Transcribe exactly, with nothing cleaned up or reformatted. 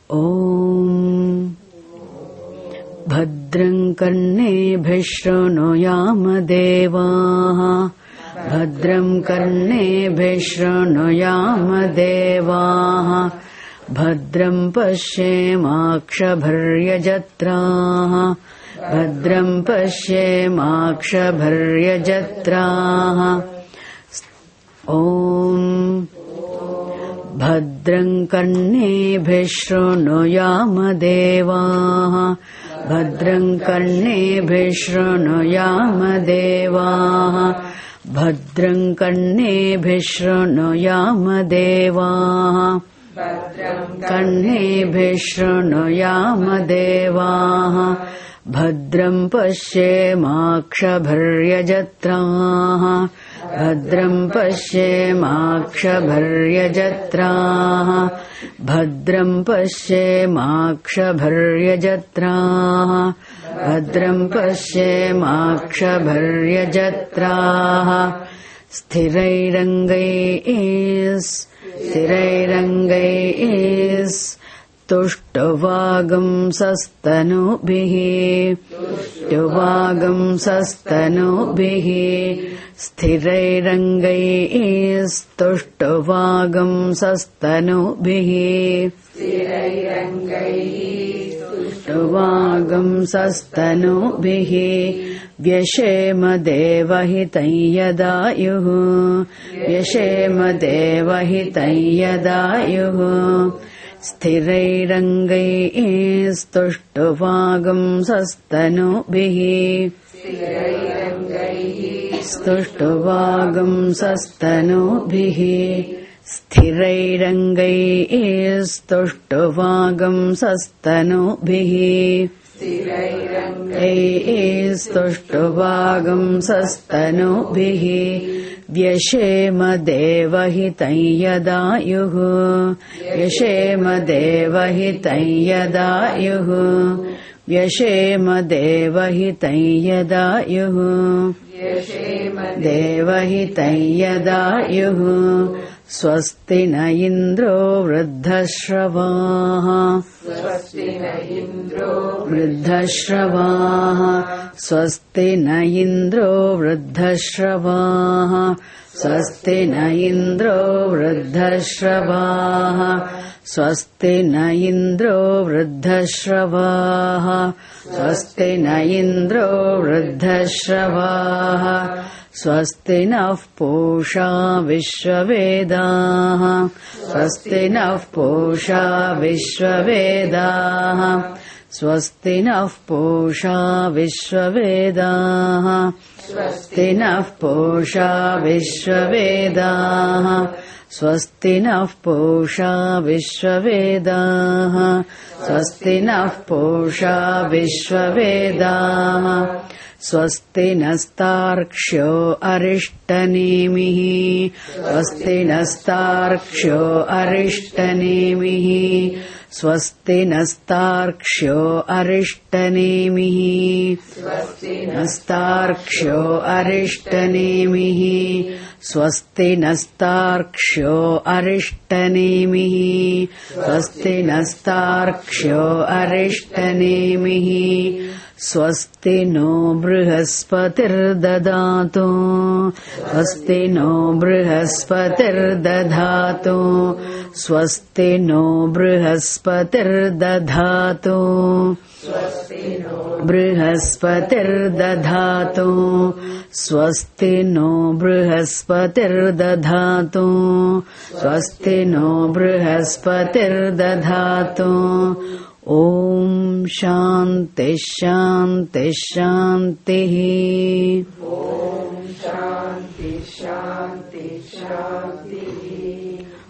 ॐ भद्रं कर्णेभिः शृणुयाम देवाः भद्रं कर्णेभिः शृणुयाम देवाः भद्रं पश्येमाक्षभिर्यजत्राः भद्रं पश्येमाक्षभिर्यजत्राः ॐ भद्रं कर्णेभिः शृणुयाम देवाः भद्रं कर्णेभिः शृणुयाम देवाः भद्रं कर्णेभिः शृणुयाम देवाः कर्णेभिः शृणुयाम देवाः भद्रं पश्येमाक्षभिर्यजत्राः भद्रं पश्येमाक्षभिर्यजत्राः भद्रं पश्येमाक्षभिर्यजत्राः भद्रं पश्येमाक्षभिर्यजत्राः स्थिरैरङ्गैः स्थिरैरङ्गैः तुष्टुवागुंसस्तनूभिः तुष्टुवागुंसस्तनूभिः स्थिरैरङ्गैः तुष्टुवागुंसस्तनूभिः तुष्टुवागुंसस्तनूभिः व्यशेम देवहितं यदायुः व्यशेम देवहितं यदायुः स्थिरैरङ्गैः स्तुष्टुवागुंसस्तनूभिः स्तुष्टुवागुंसस्तनूभिः स्थिरैरङ्गैः स्तुष्टुवागुंसस्तनूभिः स्थिरैरङ्गैः स्तुष्टुवागुंसस्तनूभिः व्यशेम देवहितं यदायुः व्यशेम देवहितं यदायुः व्यशेम देवहितं यदायुः देवहितं यदायुः स्वस्ति न इन्द्रो वृद्धश्रवाः स्वस्ति न इन्द्रो वृद्धश्रवाः स्वस्ति न इन्द्रो वृद्धश्रवाः स्वस्ति न इन्द्रो वृद्धश्रवाः स्वस्ति न इन्द्रो वृद्धश्रवाः स्वस्ति न इन्द्रो वृद्धश्रवाः स्वस्ति नः पूषा विश्ववेदाः स्वस्ति नः पूषा विश्ववेदाः स्वस्ति नः पूषा विश्ववेदाः स्वस्ति नः पूषा विश्ववेदाः स्वस्ति नः पूषा विश्ववेदाः स्वस्ति नः पूषा विश्ववेदाः स्वस्ति नस्तार्क्ष्यो अरिष्टनेमिः स्वस्ति नस्तार्क्ष्यो अरिष्टनेमिः स्वस्ति नस्तार्क्ष्यो अरिष्टनेमिः स्वस्ति नस्तार्क्ष्यो अरिष्टनेमिः स्वस्ति नस्तार्क्ष्यो अरिष्टनेमिः स्वस्ति नस्तार्क्ष्यो अरिष्टनेमिः स्वस्ति नो बृहस्पतिर्ददातु स्वस्ति नो बृहस्पतिर्दधातु स्वस्ति नो बृहस्पतिर्दधातु बृहस्पतिर्दधातु स्वस्ति नो बृहस्पतिर्दधातु स्वस्ति नो बृहस्पतिर्दधातु ॐ शान्ति शान्ति शान्तिः ॐ शान्ति शान्ति शान्तिः